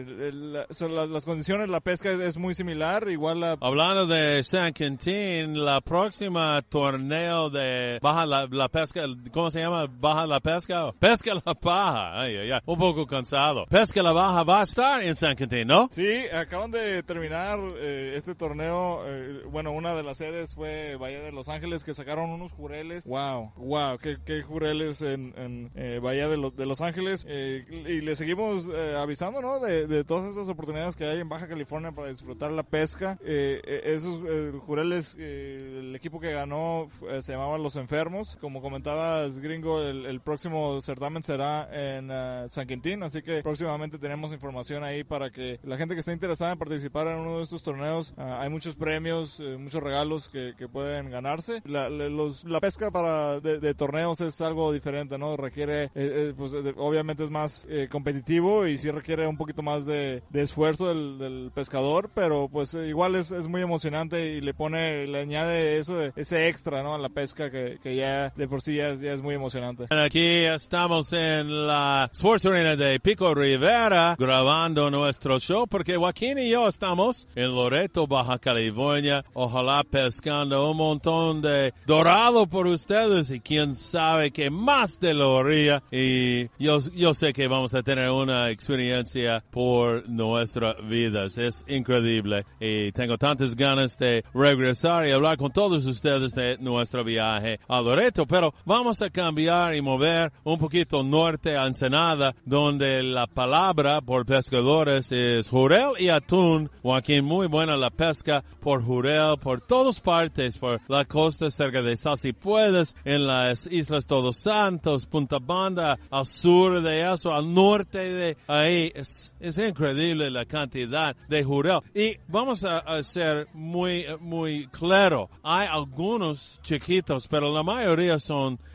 las condiciones, la pesca es muy similar. Hablando de San Quintín, la próxima torneo de Baja la Pesca, ¿cómo se llama? Baja la Pesca. Pesca la Baja. Ay, un poco cansado. Pesca la Baja va a estar en San Quintín, ¿no? Sí, acaban de terminar este torneo. Una de las sedes fue Bahía de Los Ángeles, que sacaron unos jureles. Wow, qué jureles en Bahía de Los Ángeles. Y le seguimos avisando, ¿no? De todas estas oportunidades que hay en Baja California para disfrutar la pesca. Esos jureles, el equipo que ganó se llamaba Los Enfermos. Como comentabas, Gringo, el próximo certamen será en San Quintín, así que próximamente tenemos información ahí para que la gente que esté interesada en participar en uno de estos torneos, hay muchos premios, muchos regalos que pueden ganarse. La pesca de torneos es algo diferente, ¿no? Requiere, obviamente es más competitivo y sí requiere un poquito más de esfuerzo del pescador, pero pues igual es muy emocionante y le añade ese extra, ¿no? A la pesca que ya de por sí ya es muy emocionante. Aquí estamos en la Sports Arena de Pico Rivera grabando nuestro show porque Joaquín y yo estamos en Loreto, Baja California, ojalá pescando un montón de dorado por ustedes y quién sabe qué más de la orilla, y yo sé que vamos a tener una experiencia por nuestras vidas. Es increíble y tengo tantas ganas de regresar y hablar con todos ustedes de nuestro viaje a Loreto, pero vamos a cambiar y mover un poquito norte a Ensenada, donde la palabra por pescadores es jurel y atún. Joaquín, muy buena la pesca por jurel por todas partes, por la costa cerca de Salsipuedes, en las islas Todos Santos, Punta Banda, al sur de eso, al norte de ahí. Es increíble la cantidad de jurel. Y vamos a ser muy claro, hay algunos chiquitos, pero la mayoría son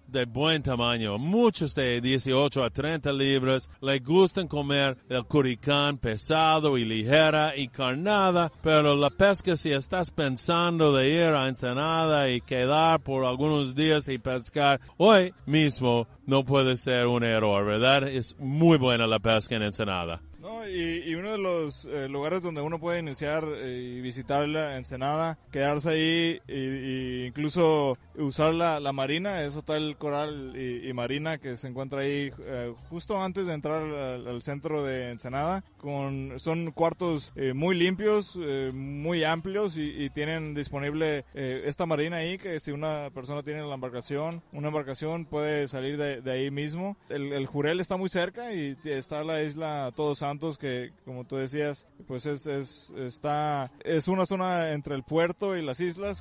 de buen tamaño. Muchos de 18 a 30 libras. Les gustan comer el curicán pesado y ligera y carnada, pero la pesca, si estás pensando de ir a Ensenada y quedar por algunos días y pescar hoy mismo, no puede ser un error, ¿verdad? Es muy buena la pesca en Ensenada. No, y uno de los lugares donde uno puede iniciar y visitar la Ensenada, quedarse ahí e incluso usar la marina, es Hotel Coral y Marina, que se encuentra ahí justo antes de entrar al centro de Ensenada. Son cuartos muy limpios, muy amplios y tienen disponible esta marina ahí, que si una persona tiene una embarcación puede salir de ahí mismo. El Jurel está muy cerca y está la isla Todos Santos, que como tú decías, pues es una zona entre el puerto y las islas,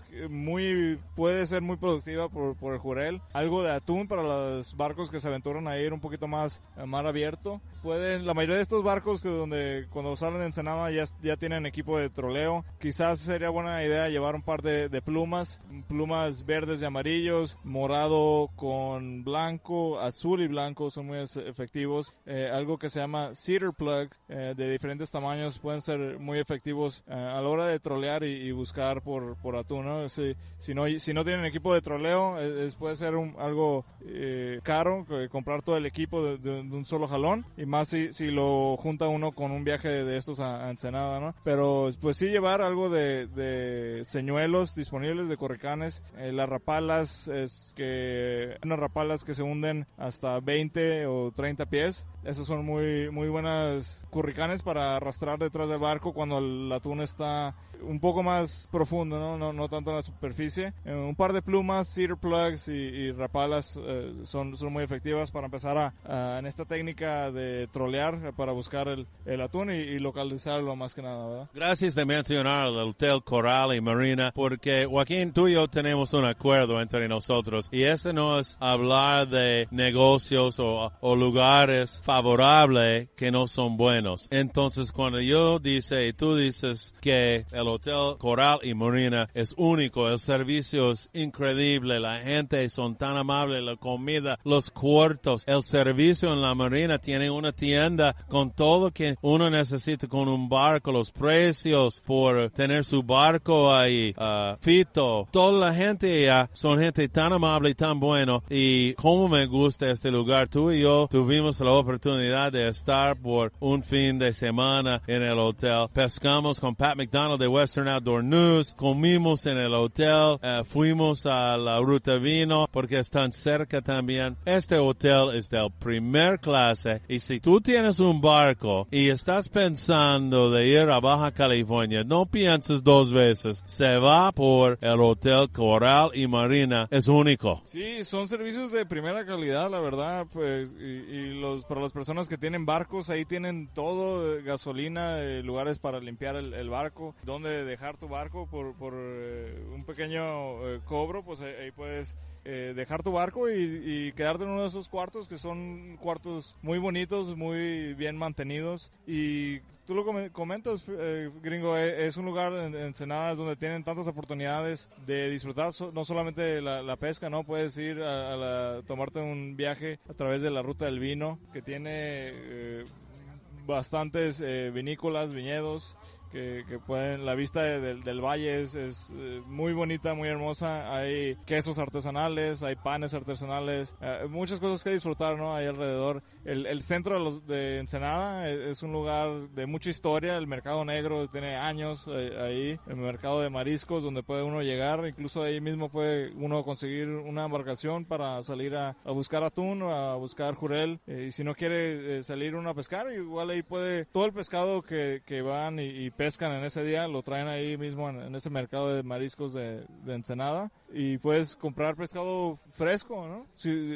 puede ser muy productiva por el Jurel. Algo de atún para los barcos que se aventuran a ir un poquito más a mar abierto. La mayoría de estos barcos donde cuando salen de Ensenada ya tienen equipo de troleo. Quizás sería buena idea llevar un par de plumas verdes y amarillos, morado con blanco, azul y blanco, son muy efectivos. Algo que se llama cedar plug, de diferentes tamaños, pueden ser muy efectivos a la hora de trolear y buscar por atún, ¿no? Si no tienen equipo de troleo, puede ser algo caro comprar todo el equipo de un solo jalón, y más si lo junta uno con un viaje de estos a Ensenada, ¿no? Pero pues sí llevar algo de señuelos disponibles, de corricanes, las rapalas, unas rapalas que se hunden hasta 20 o 30 pies. Esas son muy, muy buenas curricanes para arrastrar detrás del barco cuando el atún está un poco más profundo, no tanto en la superficie. Un par de plumas, cedar plugs y rapalas son muy efectivas para empezar en esta técnica de trolear para buscar el atún y localizarlo más que nada, ¿verdad? Gracias de mencionar el Hotel Coral y Marina, porque Joaquín, tú y yo tenemos un acuerdo entre nosotros, y ese no es hablar de negocios o lugares favorables que no son buenos. Entonces, cuando yo dice y tú dices que el Hotel Coral y Marina es único, el servicio es increíble, la gente son tan amables, la comida, los cuartos, el servicio en la Marina, tiene una tienda con todo que uno necesita con un barco, los precios por tener su barco ahí, Fito, toda la gente allá son gente tan amable y tan bueno, y como me gusta este lugar. Tú y yo tuvimos la oportunidad de estar por un fin de semana en el hotel, pescamos con Pat McDonald de Western Outdoor News, comimos en el hotel, fuimos a la Ruta Vino porque están cerca también. Este hotel es de primer clase, y si tú tienes un barco y estás pensando de ir a Baja California, no pienses dos veces, se va por el Hotel Coral y Marina, es único. Sí, son servicios de primera calidad, la verdad, pues, para las personas que tienen barcos, ahí tienen todo, gasolina, lugares para limpiar el barco, donde dejar tu barco por un pequeño cobro, pues ahí puedes dejar tu barco y quedarte en uno de esos cuartos, que son cuartos muy bonitos, muy bien mantenidos. Y tú lo comentas, gringo, es un lugar en Ensenada donde tienen tantas oportunidades de disfrutar, no solamente la pesca, ¿no? Puedes ir tomarte un viaje a través de la Ruta del Vino, que tiene bastantes vinícolas, viñedos, que pueden, la vista del valle es muy bonita, muy hermosa. Hay quesos artesanales, hay panes artesanales, muchas cosas que disfrutar, ¿no? Ahí alrededor. El centro de Ensenada es un lugar de mucha historia. El mercado negro tiene años ahí. El mercado de mariscos, donde puede uno llegar, incluso ahí mismo puede uno conseguir una embarcación para salir a buscar atún, a buscar jurel, y si no quiere salir uno a pescar, igual ahí puede, todo el pescado que van y pescan en ese día, lo traen ahí mismo en ese mercado de mariscos de Ensenada, y puedes comprar pescado fresco, ¿no?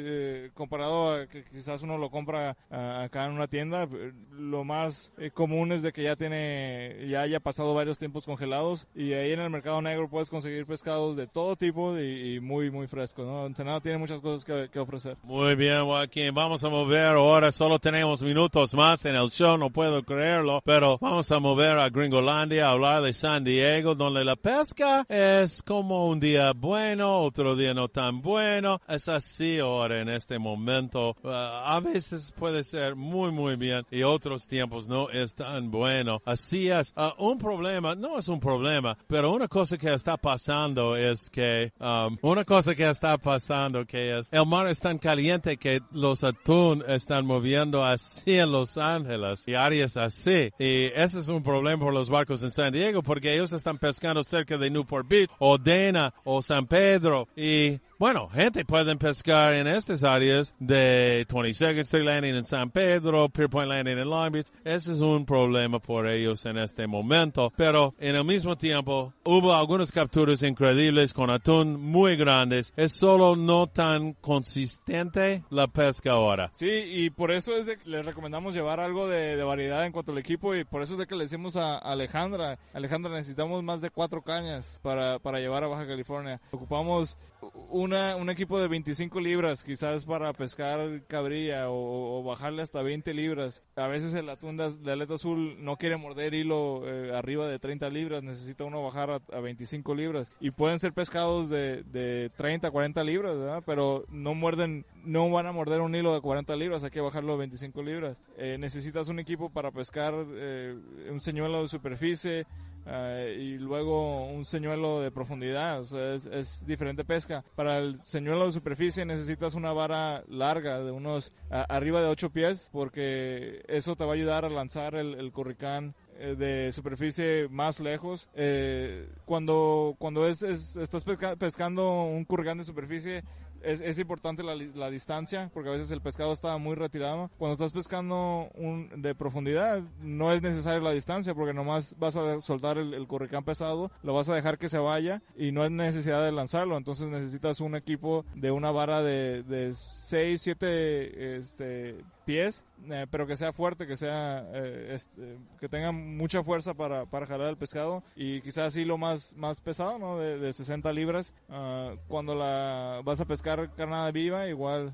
Comparado a que quizás uno lo compra acá en una tienda, lo más común es de que ya haya pasado varios tiempos congelados, y ahí en el mercado negro puedes conseguir pescados de todo tipo y muy, muy frescos, ¿no? Ensenada tiene muchas cosas que ofrecer. Muy bien, Joaquín, vamos a mover ahora, solo tenemos minutos más en el show, no puedo creerlo, pero vamos a mover a Gringolandia, a hablar de San Diego, donde la pesca es como un día bueno bueno, otro día no tan bueno. Es así ahora en este momento. A veces puede ser muy bien y otros tiempos no es tan bueno. Así es. Un problema, no es un problema, pero una cosa que está pasando es que, el mar es tan caliente que los atún están moviendo así en Los Ángeles y áreas así. Y ese es un problema por los barcos en San Diego porque ellos están pescando cerca de Newport Beach o Dana o San Pedro y bueno, gente puede pescar en estas áreas de 22nd Street Landing en San Pedro, Pier Point Landing en Long Beach. Ese es un problema por ellos en este momento. Pero en el mismo tiempo, hubo algunas capturas increíbles con atún muy grandes. Es solo no tan consistente la pesca ahora. Sí, y por eso es de que les recomendamos llevar algo de variedad en cuanto al equipo y por eso es de que le decimos a Alejandra, necesitamos más de 4 cañas para llevar a Baja California. Ocupamos un equipo de 25 libras, quizás para pescar cabrilla o bajarle hasta 20 libras. A veces el atún de aleta azul no quiere morder hilo arriba de 30 libras, necesita uno bajar a 25 libras. Y pueden ser pescados de 30, 40 libras, ¿verdad? Pero no van a morder un hilo de 40 libras, hay que bajarlo a 25 libras. Necesitas un equipo para pescar un señuelo de superficie, y luego un señuelo de profundidad, o sea, es diferente pesca. Para el señuelo de superficie necesitas una vara larga de unos arriba de 8 pies porque eso te va a ayudar a lanzar el curricán de superficie más lejos. Cuando estás pescando un curricán de superficie es importante la distancia porque a veces el pescado está muy retirado. Cuando estás pescando de profundidad no es necesaria la distancia porque nomás vas a soltar el curricán pesado, lo vas a dejar que se vaya y no hay necesidad de lanzarlo. Entonces necesitas un equipo de una vara de 6, 7 pies, pero que sea fuerte, que sea que tenga mucha fuerza para jalar el pescado y quizás hilo más pesado, ¿no? De 60 libras. Cuando la vas a pescar carnada viva, igual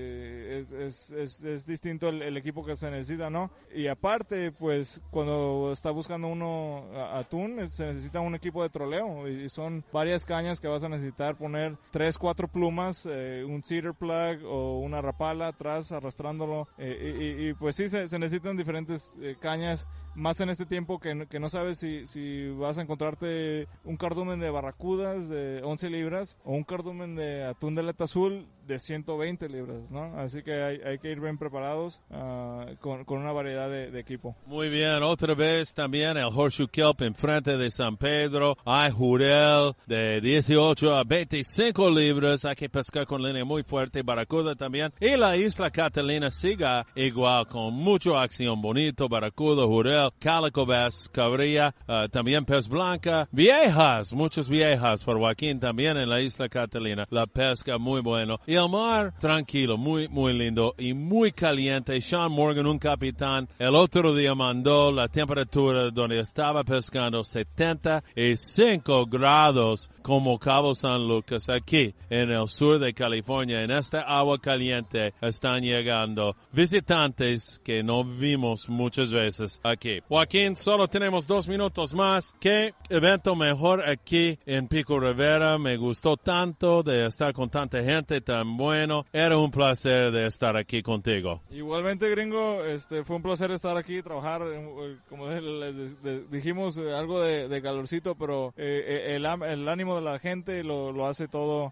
es distinto el equipo que se necesita, ¿no? Y aparte, pues cuando está buscando uno atún, se necesita un equipo de troleo y son varias cañas que vas a necesitar, poner 3, 4 plumas, un cedar plug o una rapala atrás arrastrándolo, y pues sí, se necesitan diferentes cañas, más en este tiempo que no sabes si vas a encontrarte un cardumen de barracudas de 11 libras o un cardumen de atún de aleta azul de 120 libras, ¿no? Así que hay que ir bien preparados con una variedad de equipo. Muy bien, otra vez también el Horseshoe Kelp enfrente de San Pedro. Hay jurel de 18 a 25 libras. Hay que pescar con línea muy fuerte, barracuda también. Y la Isla Catalina siga igual con mucha acción, bonito, barracuda, jurel, calico bass, cabrilla, también pez blanca, viejas, muchas viejas por Joaquín también en la Isla Catalina. La pesca muy bueno. Y el mar tranquilo, muy lindo y muy caliente. Sean Morgan, un capitán, el otro día mandó la temperatura donde estaba pescando 75 grados como Cabo San Lucas aquí en el sur de California. En esta agua caliente están llegando visitantes que no vimos muchas veces aquí. Joaquín, solo tenemos 2 minutos más. ¿Qué evento mejor aquí en Pico Rivera? Me gustó tanto de estar con tanta gente tan bueno. Era un placer de estar aquí contigo. Igualmente, gringo, fue un placer estar aquí, trabajar, como les dijimos, algo de calorcito, pero el ánimo de la gente lo hace todo,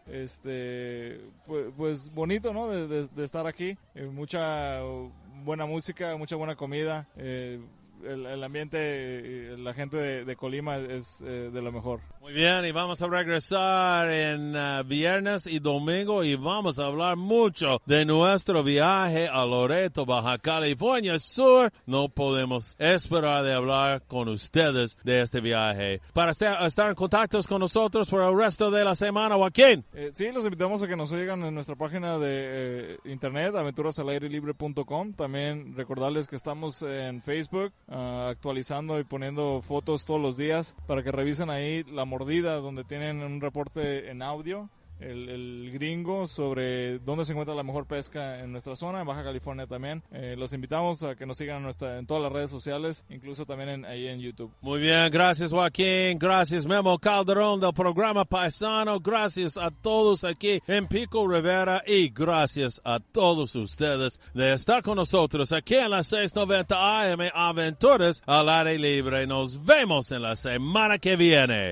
pues bonito, ¿no? De estar aquí. Mucha buena música, mucha buena comida. El ambiente, la gente de Colima es de lo mejor. Muy bien, y vamos a regresar en viernes y domingo y vamos a hablar mucho de nuestro viaje a Loreto, Baja California Sur. No podemos esperar de hablar con ustedes de este viaje. Para estar en contacto con nosotros por el resto de la semana, Joaquín. Sí, los invitamos a que nos sigan en nuestra página de internet, aventurasalairelibre.com. También recordarles que estamos en Facebook, actualizando y poniendo fotos todos los días para que revisen ahí La Mordida, donde tienen un reporte en audio el gringo sobre dónde se encuentra la mejor pesca en nuestra zona, en Baja California también. Los invitamos a que nos sigan en todas las redes sociales, incluso también ahí en YouTube. Muy bien, gracias Joaquín, gracias Memo Calderón del programa Paisano, gracias a todos aquí en Pico Rivera y gracias a todos ustedes de estar con nosotros aquí en las 690 AM Aventuras al aire libre. Nos vemos en la semana que viene.